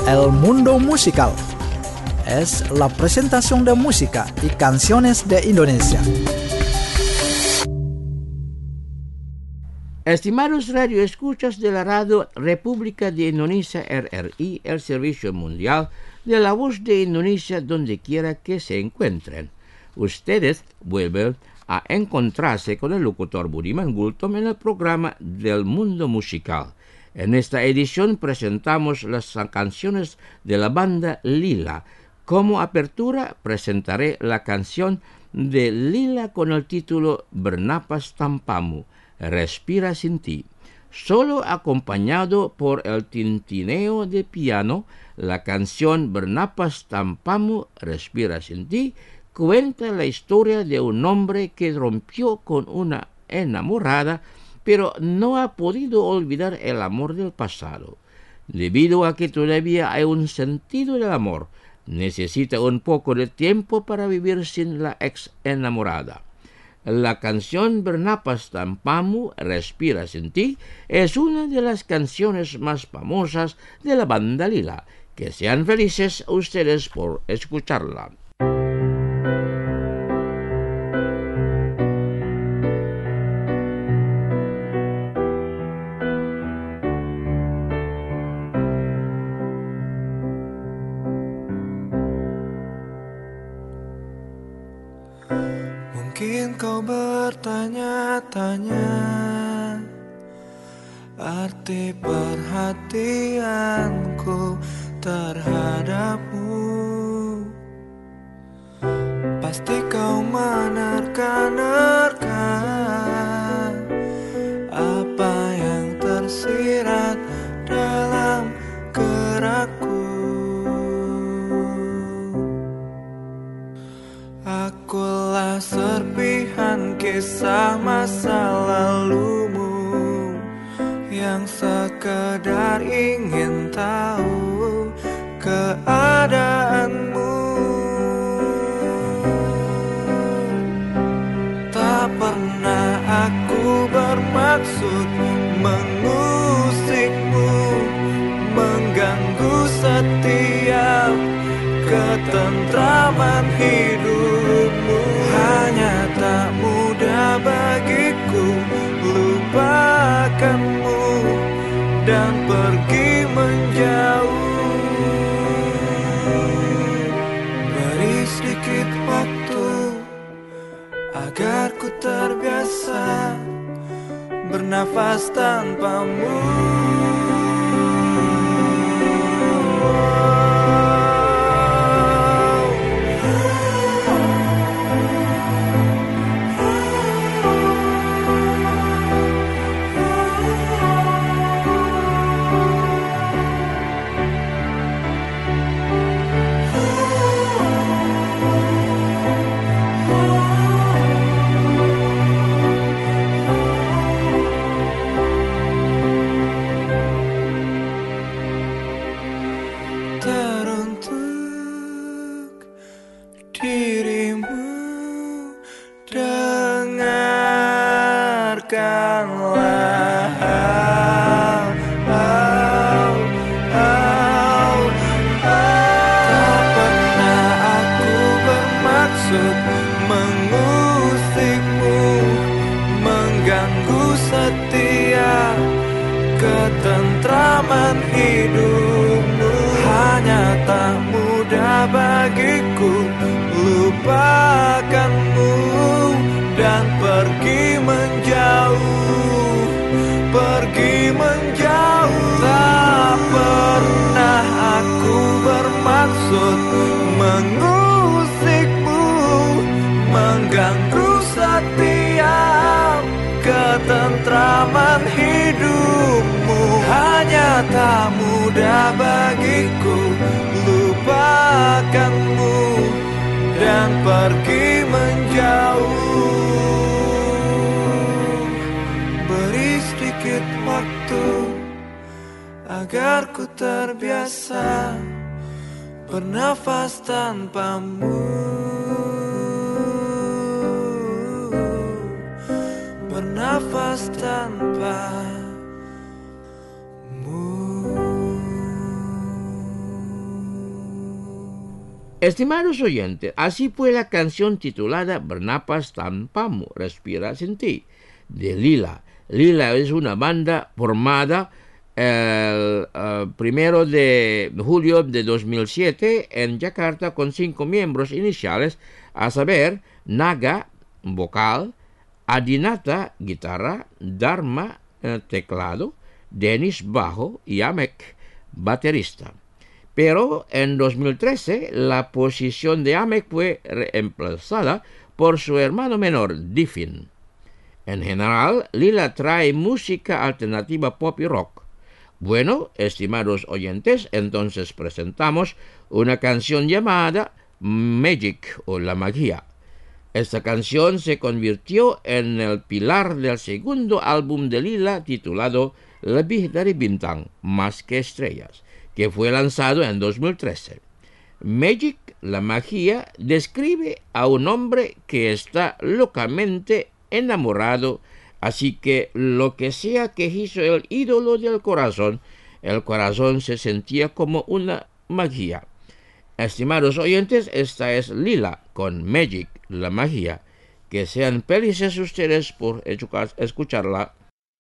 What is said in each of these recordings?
El Mundo Musical. Es la presentación de música y canciones de Indonesia. Estimados radioescuchas de la Radio República de Indonesia RRI, el Servicio Mundial de la Voz de Indonesia, donde quiera que se encuentren. Ustedes vuelven a encontrarse con el locutor Budiman Gultom en el programa del Mundo Musical. En esta edición presentamos las canciones de la banda Lila. Como apertura presentaré la canción de Lila con el título Bernapas Tanpamu, Respira sin ti. Solo acompañado por el tintineo de piano, la canción Bernapas Tanpamu, Respira sin ti, cuenta la historia de un hombre que rompió con una enamorada, pero no ha podido olvidar el amor del pasado. Debido a que todavía hay un sentido del amor, necesita un poco de tiempo para vivir sin la ex enamorada. La canción Bernapas Tanpamu, Respira sin ti, es una de las canciones más famosas de la banda Lila. Que sean felices ustedes por escucharla. Mungkin kau bertanya-tanya arti perhatianku terhadapmu. Pasti kau menerka-nerka apa yang tersirat dalam gerakku. Akulah serpihan kisah masa lalumu yang sekedar ingin tahu keadaanmu. Tak pernah aku bermaksud mengusikmu, mengganggu setiap ketentraman hidupmu. Hanya tak mudah bagiku lupakanmu dan pergi menjauh. Beri sedikit waktu agar ku terbiasa bernafas tanpamu. Mengusikmu, mengganggu setiap ketentraman hidupmu. Hanya tak mudah bagiku lupakanmu dan pergi menjauh, pergi menjauh. Tak pernah aku bermaksud mengusikmu, mengganggu setiap ketentraman hidupmu. Hanya tak mudah bagiku lupakanmu dan pergi menjauh. Beri sedikit waktu agar ku terbiasa bernafas tanpamu. Bernafas tanpamu. Estimados oyentes, así fue la canción titulada Bernapas Tanpamu, Respira Sin Ti, de Lila. Lila es una banda formada el 1 de julio de 2007 en Jakarta con 5 miembros iniciales, a saber, Naga, vocal, Adinata, guitarra, Dharma, teclado, Dennis, bajo y Amek, baterista. Pero en 2013 la posición de Amek fue reemplazada por su hermano menor, Divin. En general, Lila trae música alternativa pop y rock. Bueno, estimados oyentes, entonces presentamos una canción llamada Magic o La Magia. Esta canción se convirtió en el pilar del segundo álbum de Lila titulado Lebih Dari Bintang, Más que Estrellas, que fue lanzado en 2013. Magic, la magia, describe a un hombre que está locamente enamorado, así que lo que sea que hizo el ídolo del corazón, el corazón se sentía como una magia. Estimados oyentes, esta es Lila con Magic, la magia. Que sean felices ustedes por escucharla.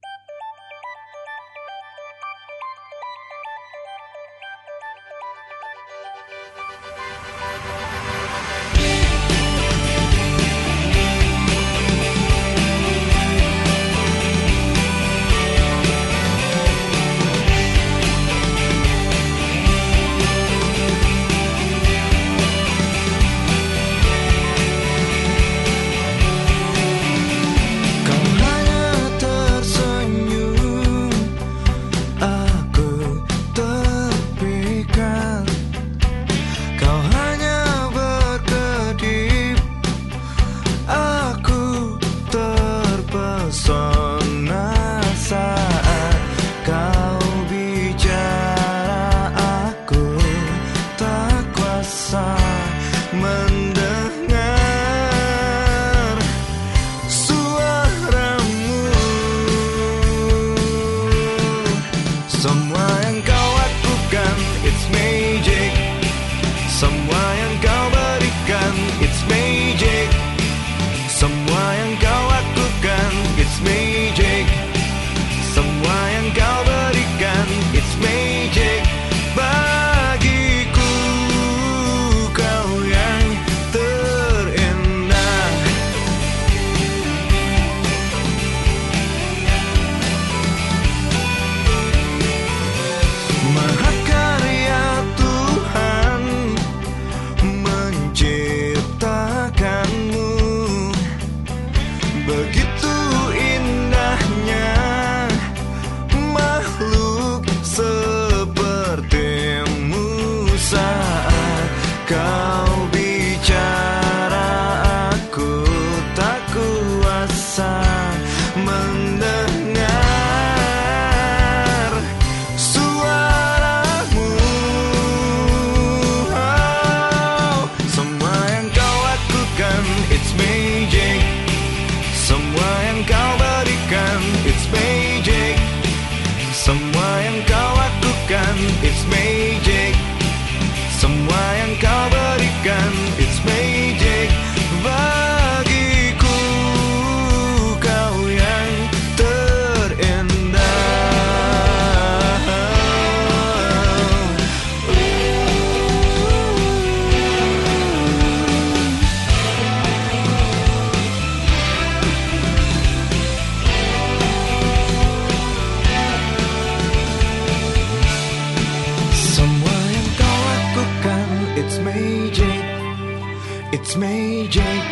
It's magic.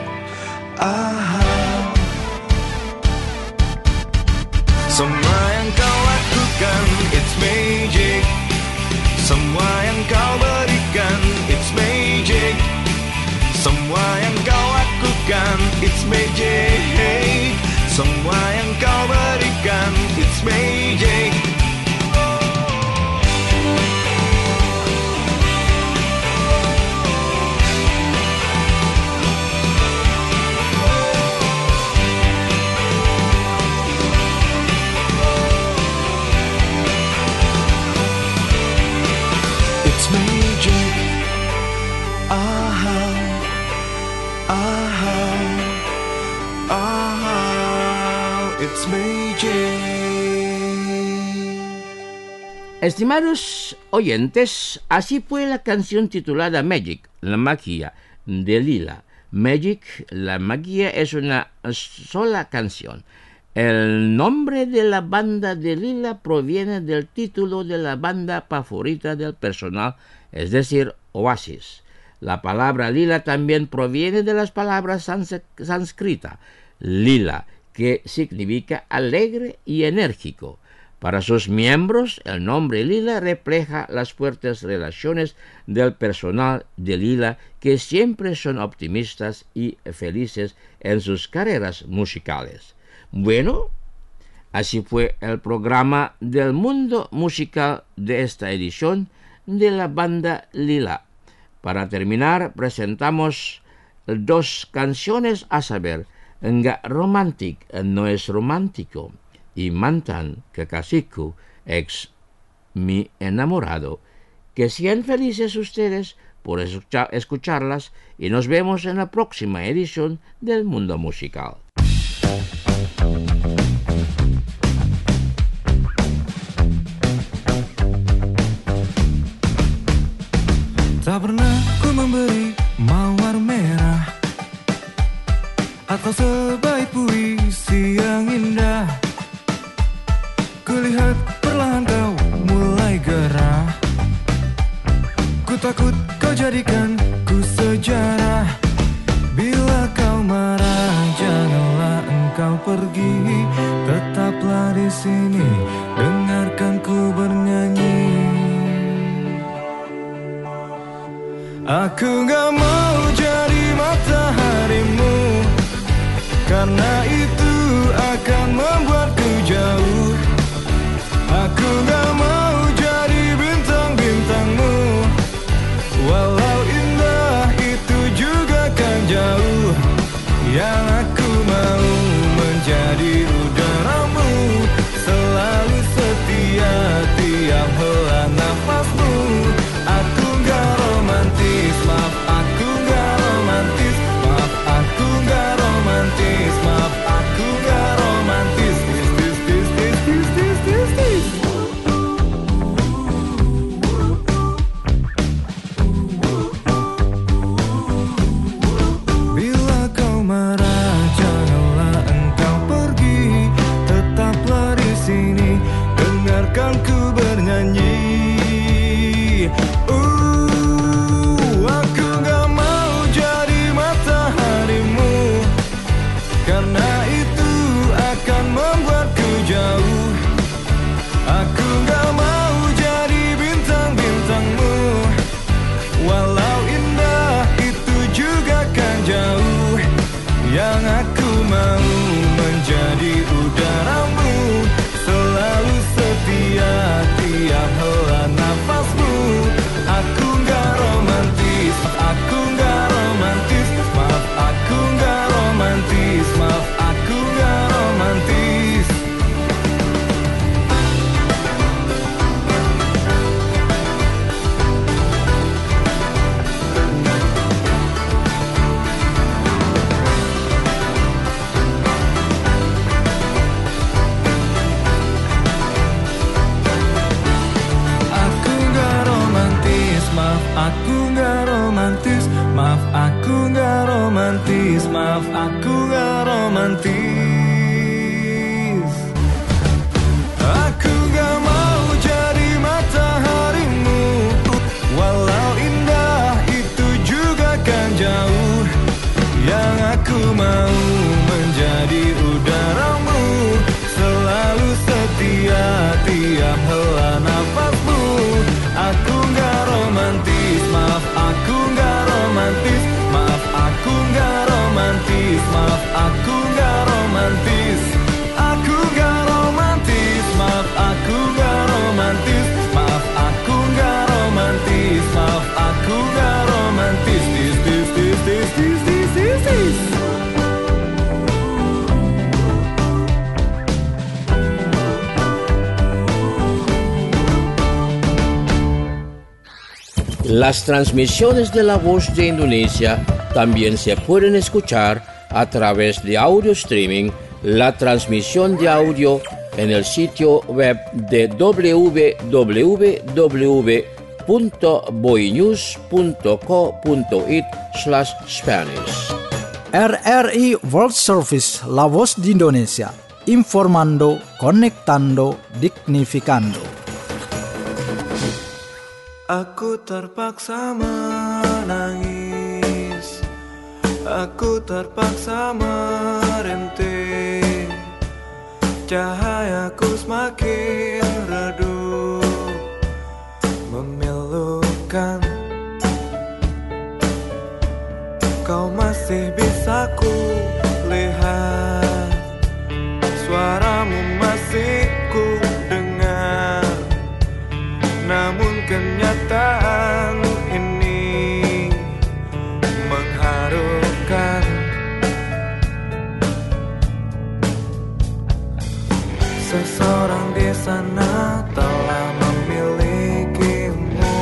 Semua yang kau lakukan, it's magic. Semua yang kau berikan, it's magic. Semua yang kau lakukan, it's magic. Semua yang kau berikan, it's magic. Estimados oyentes, así fue la canción titulada Magic, la magia, de Lila. Magic, la magia, es una sola canción. El nombre de la banda de Lila proviene del título de la banda favorita del personal, es decir, Oasis. La palabra lila también proviene de las palabras sánscrita, lila, que significa alegre y enérgico. Para sus miembros, el nombre Lila refleja las fuertes relaciones del personal de Lila, que siempre son optimistas y felices en sus carreras musicales. Bueno, así fue el programa del mundo musical de esta edición de la banda Lila. Para terminar, presentamos 2 canciones, a saber, Enggak Romantik, No es Romántico, y Mantan Kekasihku, ex mi enamorado. Que sean felices ustedes por escucharlas, y nos vemos en la próxima edición del Mundo Musical. Tak pernah ku memberi mawar merah atau sebaik puisi yang indah. Kulihat perlahan kau mulai gerah. Ku takut kau jadikan ku sejarah. Bila kau marah, janganlah engkau pergi. Tetaplah di sini, dengarkan ku bernyanyi. Aku gak mau jadi mataharimu, karena itu akan membuatku jauh. Aku gak mau jadi bintang-bintangmu, walau indah itu juga kan jauh. Yang aku mau menjadi udaramu, selalu setia tiap hela nafasmu. Aku gak romantis, maaf aku gak romantis, maaf aku gak romantis, maaf aku gak romantis. Bila kau marah, janganlah engkau pergi. Tetaplah di sini, dengarkan ku bernyanyi. Aku gak mau jadi mataharimu, karena itu akan membuatku jauh. Aku gak mau jadi bintang-bintangmu, walau indah itu juga kan jauh. Yang aku mau menjadi udaramu, selalu setia tiap hela nafasmu. Aku gak romantis, aku gak romantis, maaf aku gak romantis, maaf aku gak romantis. Maaf aku gak romantis, maaf aku gak romantis, maaf aku gak romantis. Aku gak mau jadi mataharimu, walau indah itu juga kan jauh. Yang aku mau menjadi udaramu, selalu setia tiap hela nafasmu. Aku gak romantis, maaf aku gak romantis, maaf aku gak romantis, maaf aku gak romantis. Aku gak romantis, maaf aku gak romantis, maaf aku gak romantis, maaf aku gak romantis. Las transmisiones de La Voz de Indonesia también se pueden escuchar a través de audio streaming. La transmisión de audio en el sitio web de www.boinews.co.it/Spanish. RRI World Service, La Voz di Indonesia, informando, conectando, dignificando. Aku terpaksa menangis, aku terpaksa merintih, cahayaku semakin redup, memilukan. Kau masih bisa ku lihat, suaramu masih ku dengar, namun kenyataan ini mengharukan. Seseorang di sana telah memilikimu.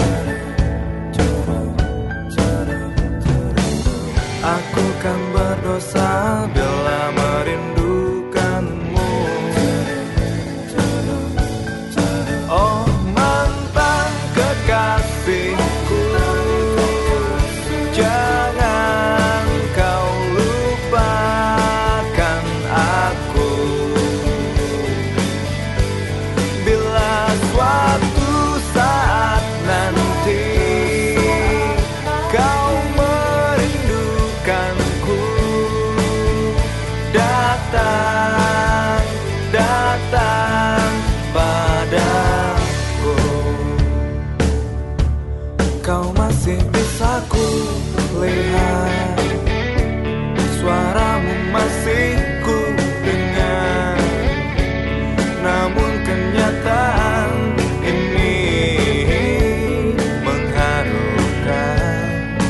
Aku kan berdosa bila merindukanmu. Oh mantan kekasihku, jangan kau lupakan aku. Bila suatu saat nanti kau merindukanku, datang, datang padaku. Kau masih bisa ku lihat, suaramu masih ku dengar, namun kenyataan ini mengharukan.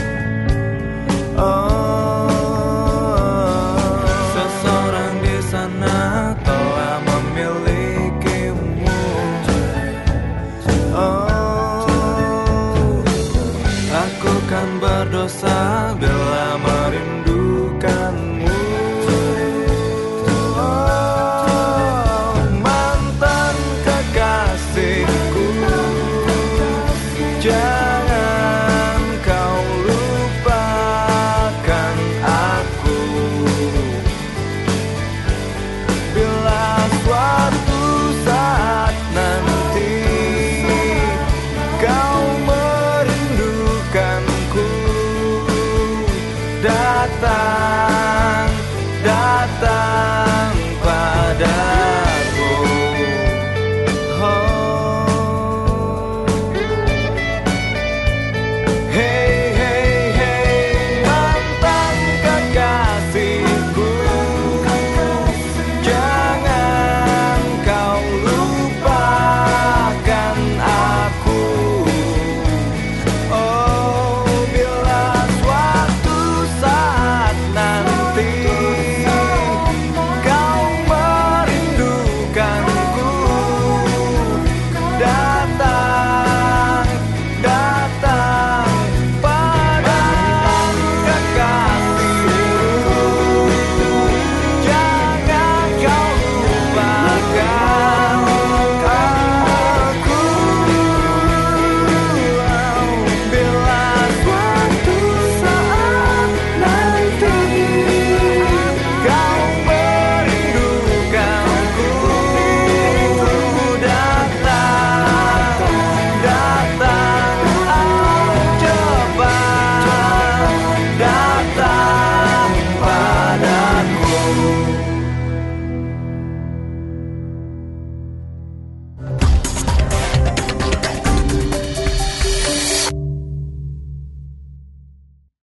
Oh, seseorang di sana telah memilikimu. Oh, aku kan berdosa bila